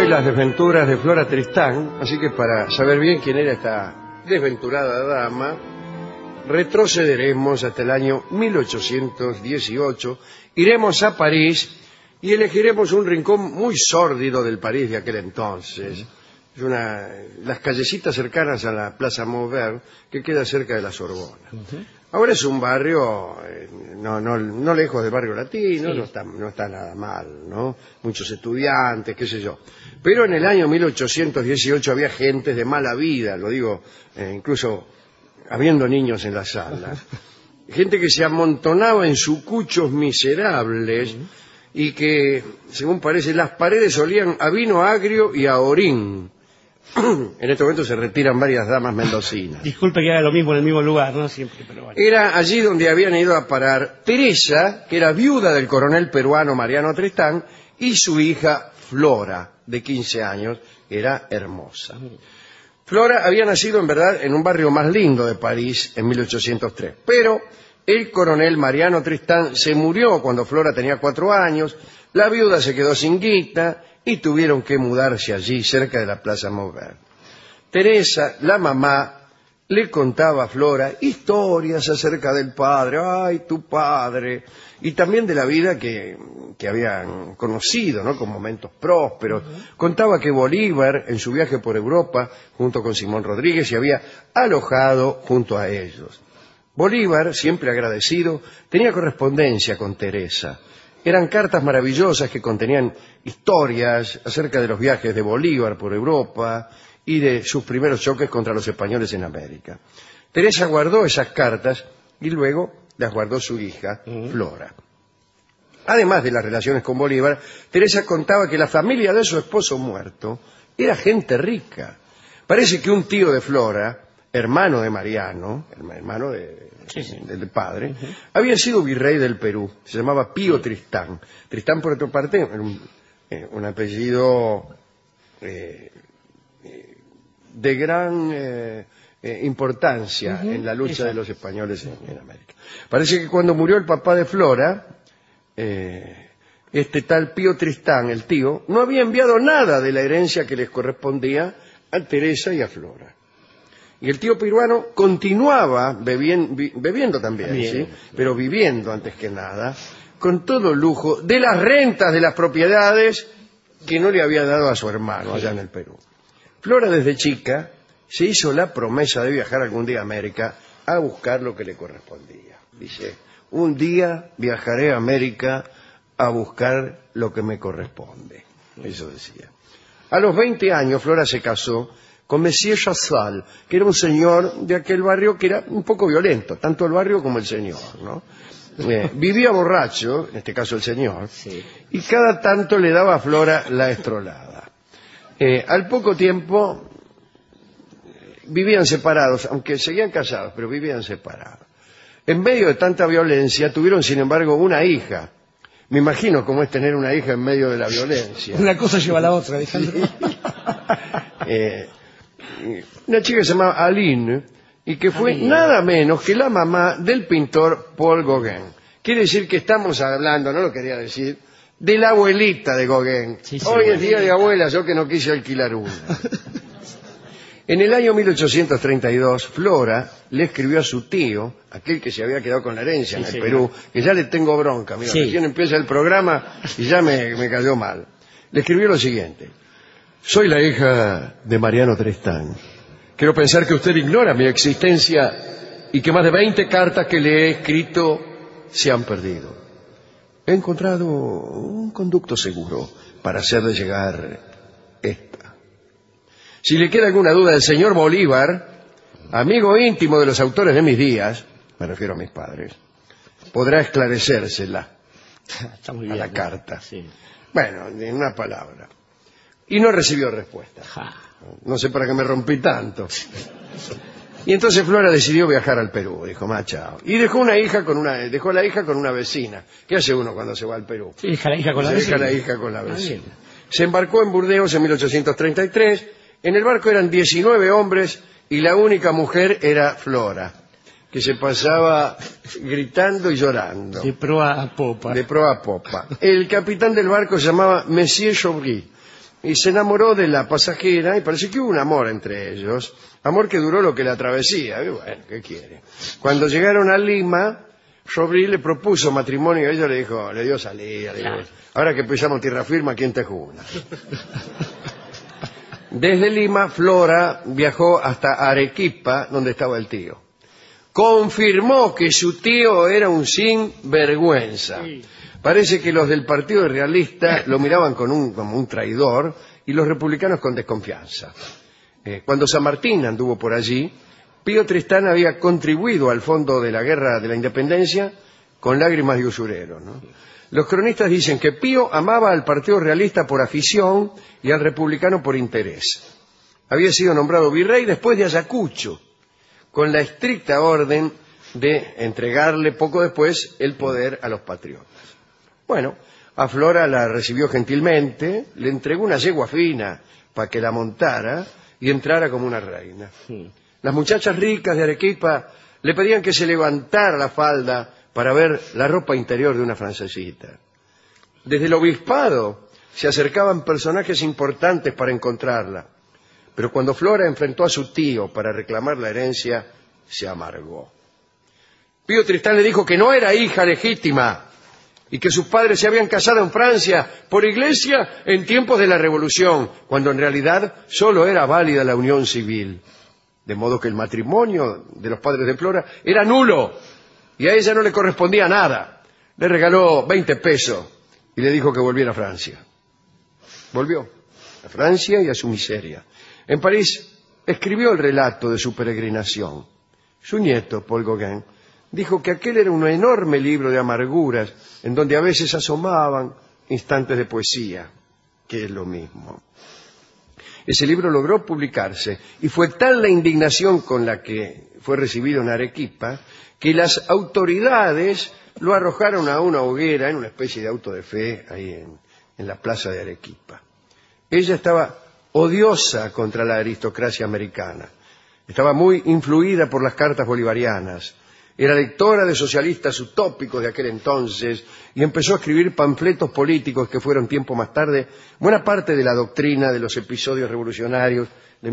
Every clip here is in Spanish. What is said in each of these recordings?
hoy las desventuras de Flora Tristán, así que para saber bien quién era esta desventurada dama, retrocederemos hasta el año 1818, iremos a París y elegiremos un rincón muy sórdido del París de aquel entonces. Es las callecitas cercanas a la Plaza Maubert, que queda cerca de la Sorbona. Ahora es un barrio, no lejos del barrio latino, sí. no está nada mal, ¿no? Muchos estudiantes, qué sé yo. Pero en el año 1818 había gente de mala vida, lo digo, incluso habiendo niños en la sala. Gente que se amontonaba en sucuchos miserables y que, según parece, las paredes olían a vino agrio y a orín. En este momento se retiran varias damas mendocinas. Disculpe que haga lo mismo en el mismo lugar, ¿no? Siempre, pero bueno. Era allí donde habían ido a parar Teresa, que era viuda del coronel peruano Mariano Tristán, y su hija Flora, de 15 años, que era hermosa. Flora había nacido en verdad en un barrio más lindo de París en 1803, pero el coronel Mariano Tristán se murió cuando Flora tenía 4 años, la viuda se quedó sin guita y tuvieron que mudarse allí, cerca de la Plaza Maubert. Teresa, la mamá, le contaba a Flora historias acerca del padre, ¡ay, tu padre! Y también de la vida que habían conocido, ¿no? Con momentos prósperos. Contaba que Bolívar, en su viaje por Europa, junto con Simón Rodríguez, se había alojado junto a ellos. Bolívar, siempre agradecido, tenía correspondencia con Teresa. Eran cartas maravillosas que contenían historias acerca de los viajes de Bolívar por Europa y de sus primeros choques contra los españoles en América. Teresa guardó esas cartas y luego las guardó su hija, Flora. Además de las relaciones con Bolívar, Teresa contaba que la familia de su esposo muerto era gente rica. Parece que un tío de Flora, hermano de Mariano, hermano del padre, había sido virrey del Perú. Se llamaba Pío Tristán. Tristán, por otra parte, era un apellido de gran importancia en la lucha de los españoles en América. Parece que cuando murió el papá de Flora, este tal Pío Tristán, el tío, no había enviado nada de la herencia que les correspondía a Teresa y a Flora. Y el tío peruano continuaba bebiendo también, ¿sí? Pero viviendo antes que nada, con todo lujo de las rentas de las propiedades que no le había dado a su hermano allá en el Perú. Flora desde chica se hizo la promesa de viajar algún día a América a buscar lo que le correspondía. Dice, un día viajaré a América a buscar lo que me corresponde. Eso decía. A los 20 años Flora se casó con Monsieur Chazal, que era un señor de aquel barrio que era un poco violento, tanto el barrio como el señor, ¿no? Vivía borracho, en este caso el señor, y cada tanto le daba a Flora la estrolada. Al poco tiempo vivían separados, aunque seguían casados, pero vivían separados. En medio de tanta violencia tuvieron, sin embargo, una hija. Me imagino cómo es tener una hija en medio de la violencia. Una cosa lleva a la otra, Alejandro. Una chica que se llamaba Aline y que fue nada menos que la mamá del pintor Paul Gauguin. Quiere decir que estamos hablando, no lo quería decir, de la abuelita de Gauguin. Hoy es día de abuela, yo que no quise alquilar una. En el año 1832, Flora le escribió a su tío, aquel que se había quedado con la herencia en el Perú, que ya le tengo bronca, mira, recién empieza el programa y ya me cayó mal. Le escribió lo siguiente: soy la hija de Mariano Tristán. Quiero pensar que usted ignora mi existencia y que más de 20 cartas que le he escrito se han perdido. He encontrado un conducto seguro para hacerle llegar esta. Si le queda alguna duda del señor Bolívar, amigo íntimo de los autores de mis días, me refiero a mis padres, podrá esclarecérsela a la carta. Bueno, en una palabra. Y no recibió respuesta. No sé para qué me rompí tanto. Y entonces Flora decidió viajar al Perú, dijo, chao. Y dejó la hija con una vecina. ¿Qué hace uno cuando se va al Perú? Sí, deja la hija con la vecina. Deja la hija con la vecina. Se embarcó en Burdeos en 1833. En el barco eran 19 hombres y la única mujer era Flora, que se pasaba gritando y llorando. De proa a popa. De proa a popa. El capitán del barco se llamaba Monsieur Chaubry. y se enamoró de la pasajera y parece que hubo un amor entre ellos, amor que duró lo que la travesía. Y bueno, ¿qué quiere? Cuando llegaron a Lima, Sobrí le propuso matrimonio y ella le dio salida. Le dijo, ahora que pisamos tierra firme, ¿quién te juna? Desde Lima, Flora viajó hasta Arequipa, donde estaba el tío. Confirmó que su tío era un sinvergüenza. Sí. Parece que los del Partido Realista lo miraban como un traidor y los republicanos con desconfianza. Cuando San Martín anduvo por allí, Pío Tristán había contribuido al fondo de la Guerra de la Independencia con lágrimas de usurero, ¿no? Los cronistas dicen que Pío amaba al Partido Realista por afición y al republicano por interés. Había sido nombrado virrey después de Ayacucho, con la estricta orden de entregarle poco después el poder a los patriotas. Bueno, a Flora la recibió gentilmente, le entregó una yegua fina para que la montara y entrara como una reina. Las muchachas ricas de Arequipa le pedían que se levantara la falda para ver la ropa interior de una francesita. Desde el obispado se acercaban personajes importantes para encontrarla, pero cuando Flora enfrentó a su tío para reclamar la herencia, se amargó. Pío Tristán le dijo que no era hija legítima y que sus padres se habían casado en Francia por iglesia en tiempos de la Revolución, cuando en realidad solo era válida la unión civil. De modo que el matrimonio de los padres de Flora era nulo y a ella no le correspondía nada. Le regaló 20 pesos y le dijo que volviera a Francia. Volvió a Francia y a su miseria. En París escribió el relato de su peregrinación. Su nieto, Paul Gauguin, dijo que aquel era un enorme libro de amarguras en donde a veces asomaban instantes de poesía, que es lo mismo. Ese libro logró publicarse y fue tal la indignación con la que fue recibido en Arequipa que las autoridades lo arrojaron a una hoguera en una especie de auto de fe ahí en la plaza de Arequipa. Ella estaba odiosa contra la aristocracia americana. Estaba muy influida por las cartas bolivarianas. Era lectora de socialistas utópicos de aquel entonces y empezó a escribir panfletos políticos que fueron tiempo más tarde buena parte de la doctrina de los episodios revolucionarios de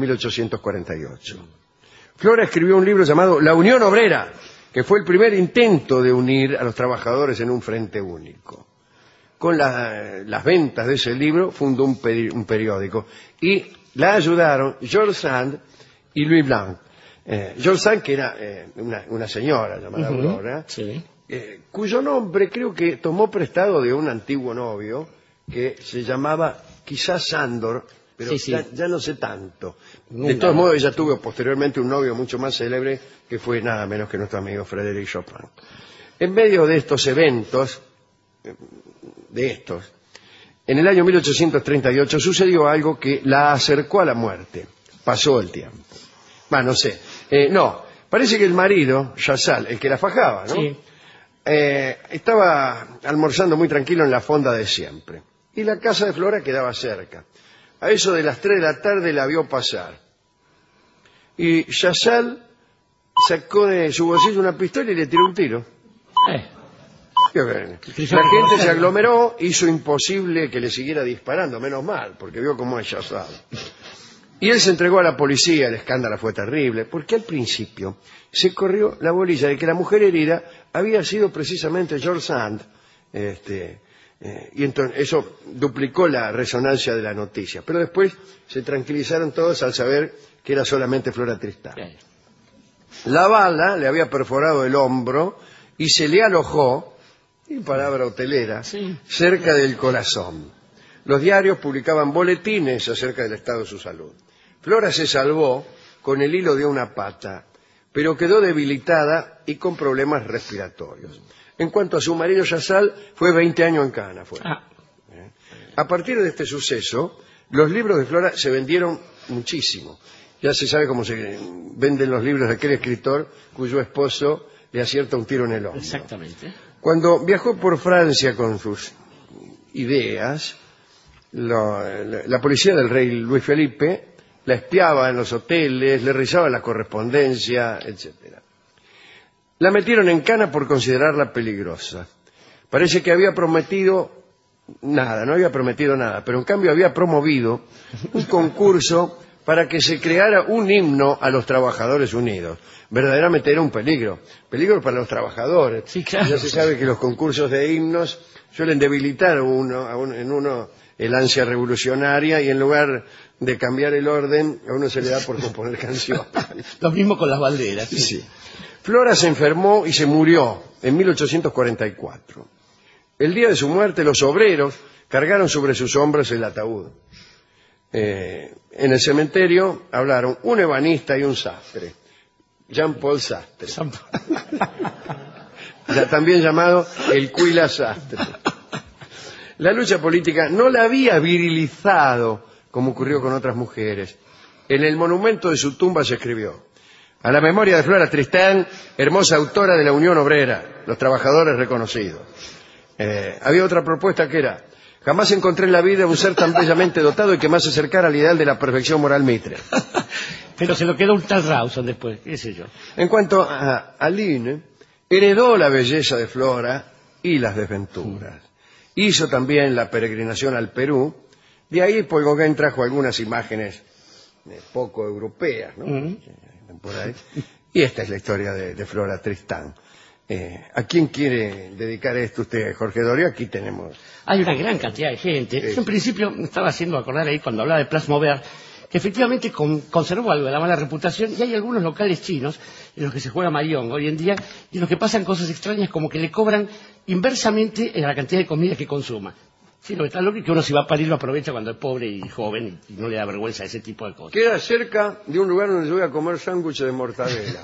1848. Flora escribió un libro llamado La Unión Obrera, que fue el primer intento de unir a los trabajadores en un frente único. Con las ventas de ese libro fundó un periódico y la ayudaron George Sand y Louis Blanc. George Sand, que era una señora llamada Aurora, sí, cuyo nombre creo que tomó prestado de un antiguo novio que se llamaba quizás Sándor, pero sí. Ya no sé tanto. De todos modos, ella tuvo posteriormente un novio mucho más célebre que fue nada menos que nuestro amigo Frédéric Chopin. En medio de estos eventos, en el año 1838 sucedió algo que la acercó a la muerte. Pasó el tiempo. No sé. Parece que el marido, Chazal, el que la fajaba, ¿no? Sí. Estaba almorzando muy tranquilo en la fonda de siempre. Y la casa de Flora quedaba cerca. A eso de las 3 de la tarde la vio pasar. Y Chazal sacó de su bolsillo una pistola y le tiró un tiro. La gente se aglomeró, hizo imposible que le siguiera disparando, menos mal, porque vio cómo es Chazal. Y él se entregó a la policía, el escándalo fue terrible, porque al principio se corrió la bolilla de que la mujer herida había sido precisamente George Sand, y entonces eso duplicó la resonancia de la noticia. Pero después se tranquilizaron todos al saber que era solamente Flora Tristán. La bala le había perforado el hombro y se le alojó, y palabra hotelera, cerca del corazón. Los diarios publicaban boletines acerca del estado de su salud. Flora se salvó con el hilo de una pata, pero quedó debilitada y con problemas respiratorios. En cuanto a su marido Chazal, fue 20 años en cana. A partir de este suceso, los libros de Flora se vendieron muchísimo. Ya se sabe cómo se venden los libros de aquel escritor cuyo esposo le acierta un tiro en el hombro. Exactamente. Cuando viajó por Francia con sus ideas, la policía del rey Luis Felipe la espiaba en los hoteles, le revisaba la correspondencia, etc. La metieron en cana por considerarla peligrosa. Parece que había prometido nada, no había prometido nada, pero en cambio había promovido un concurso para que se creara un himno a los trabajadores unidos. Verdaderamente era un peligro para los trabajadores. Sí, claro. Ya se sabe que los concursos de himnos suelen debilitar en uno el ansia revolucionaria, y en lugar de cambiar el orden, a uno se le da por componer canciones. Lo mismo con las banderas. Sí. Flora se enfermó y se murió en 1844. El día de su muerte, los obreros cargaron sobre sus hombros el ataúd. En el cementerio hablaron un ebanista y un sastre, Jean-Paul Sastre, también llamado el Cuila Sastre. La lucha política no la había virilizado como ocurrió con otras mujeres. En el monumento de su tumba se escribió: a la memoria de Flora Tristán, hermosa autora de la Unión Obrera, los trabajadores reconocidos. Había otra propuesta que era: jamás encontré en la vida un ser tan bellamente dotado y que más se acercara al ideal de la perfección moral mitre. Pero se lo quedó un tal Rawson después, qué sé yo. En cuanto a Aline, heredó la belleza de Flora y las desventuras. Hizo también la peregrinación al Perú. De ahí Paul Gauguin trajo algunas imágenes poco europeas, ¿no? Por ahí. Y esta es la historia de Flora Tristán. ¿A quién quiere dedicar esto usted, Jorge Dorio? Aquí tenemos... Hay una gran cantidad de gente. Yo en principio me estaba haciendo acordar ahí cuando hablaba de Place Maubert, que efectivamente conservó algo de la mala reputación, y hay algunos locales chinos en los que se juega mahjong hoy en día, y en los que pasan cosas extrañas como que le cobran inversamente en la cantidad de comida que consuma. Sí, lo que está loco es que uno si va a París lo aprovecha cuando es pobre y joven y no le da vergüenza ese tipo de cosas. Queda cerca de un lugar donde yo voy a comer sándwiches de mortadela.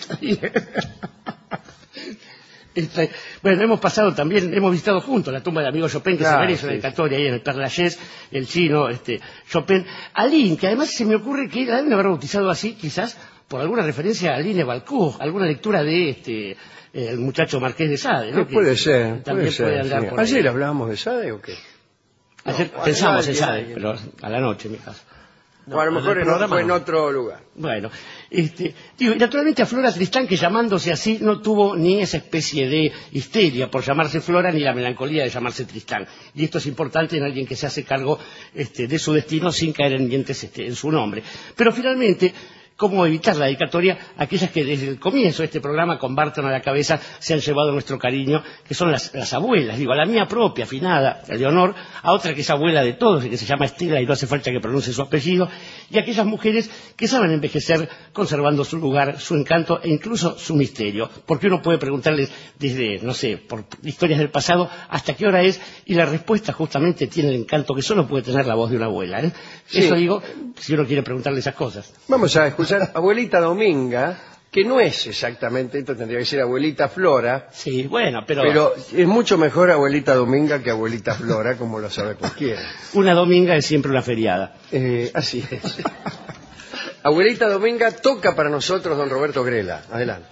Bueno, hemos pasado también, hemos visitado juntos la tumba del amigo Chopin, que Claro, se merece una sí. dedicatoria ahí en el Père Lachaise, el chino, Chopin. Aline, que además se me ocurre que la deben haber bautizado así, quizás por alguna referencia a Aline Valcourt, alguna lectura de el muchacho Marqués de Sade, ¿no? Puede ser, también puede andar señor. por ahí. ¿Ayer hablábamos de Sade o qué? Ayer No, pensamos en ayer, Sade, ayer. pero a la noche, en mi caso. O a lo mejor fue en otro lugar. Bueno, digo, y naturalmente a Flora Tristán, que llamándose así no tuvo ni esa especie de histeria por llamarse Flora, ni la melancolía de llamarse Tristán. Y esto es importante en alguien que se hace cargo de su destino sin caer en dientes en su nombre. Pero finalmente, ¿cómo evitar la dedicatoria? Aquellas que desde el comienzo de este programa con Barton a la cabeza se han llevado nuestro cariño, que son las abuelas. Digo, a la mía propia, afinada, Leonor, a otra que es abuela de todos y que se llama Estela y no hace falta que pronuncie su apellido, y aquellas mujeres que saben envejecer conservando su lugar, su encanto e incluso su misterio. Porque uno puede preguntarles desde, no sé, por historias del pasado, hasta qué hora es, y la respuesta justamente tiene el encanto que solo puede tener la voz de una abuela. Sí. Eso digo, si uno quiere preguntarle esas cosas. Vamos a escuchar Abuelita Dominga, que no es exactamente, esto tendría que ser Abuelita Flora, Sí, bueno, pero es mucho mejor Abuelita Dominga que Abuelita Flora, como lo sabe cualquiera. una dominga es siempre una feriada. Así es. Abuelita Dominga toca para nosotros don Roberto Grela. Adelante.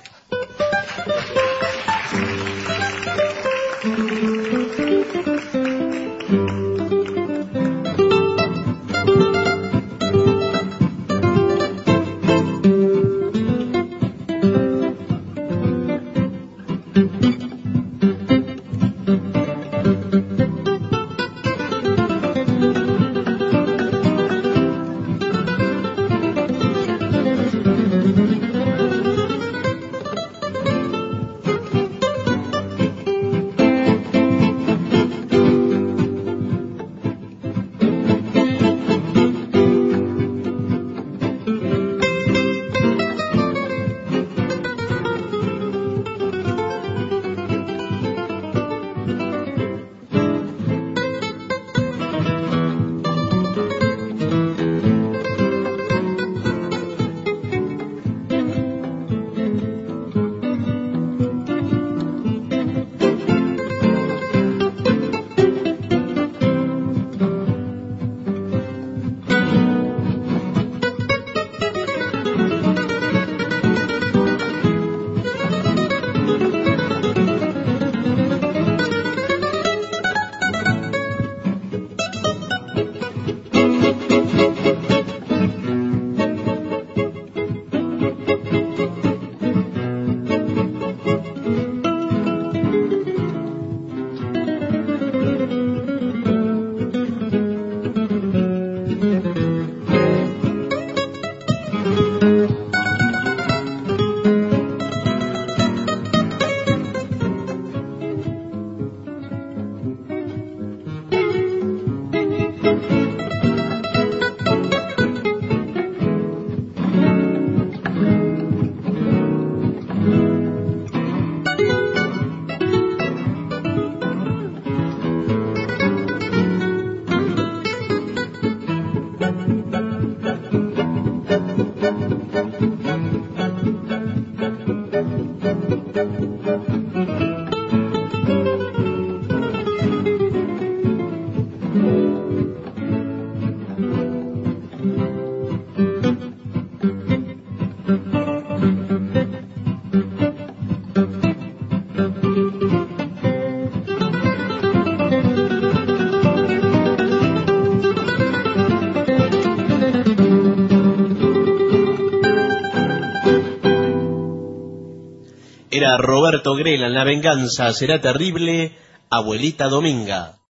Era Roberto Grela en La venganza será terrible, Abuelita Dominga.